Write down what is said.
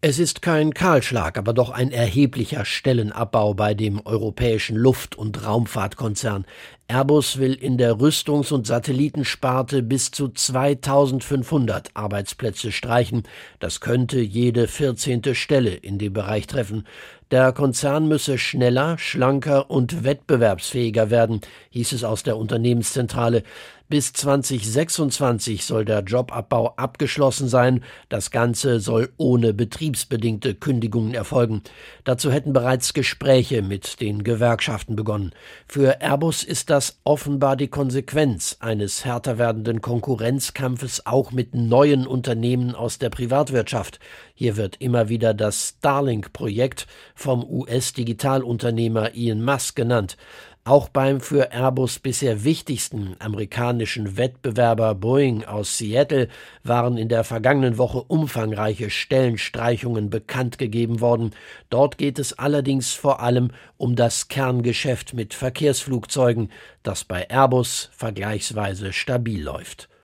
Es ist kein Kahlschlag, aber doch ein erheblicher Stellenabbau bei dem europäischen Luft- und Raumfahrtkonzern. Airbus will in der Rüstungs- und Satellitensparte bis zu 2.500 Arbeitsplätze streichen. Das könnte jede 14. Stelle in dem Bereich treffen. Der Konzern müsse schneller, schlanker und wettbewerbsfähiger werden, hieß es aus der Unternehmenszentrale. Bis 2026 soll der Jobabbau abgeschlossen sein. Das Ganze soll ohne betriebsbedingte Kündigungen erfolgen. Dazu hätten bereits Gespräche mit den Gewerkschaften begonnen. Für Airbus ist das offenbar die Konsequenz eines härter werdenden Konkurrenzkampfes auch mit neuen Unternehmen aus der Privatwirtschaft. Hier wird immer wieder das Starlink-Projekt vom US-Digitalunternehmer Elon Musk genannt. Auch beim für Airbus bisher wichtigsten amerikanischen Wettbewerber Boeing aus Seattle waren in der vergangenen Woche umfangreiche Stellenstreichungen bekannt gegeben worden. Dort geht es allerdings vor allem um das Kerngeschäft mit Verkehrsflugzeugen, das bei Airbus vergleichsweise stabil läuft.